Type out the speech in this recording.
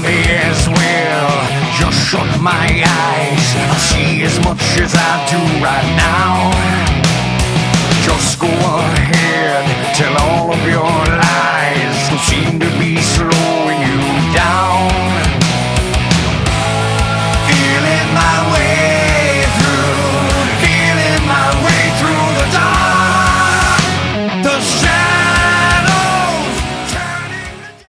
may as well just shut my eyes. I see as much as I do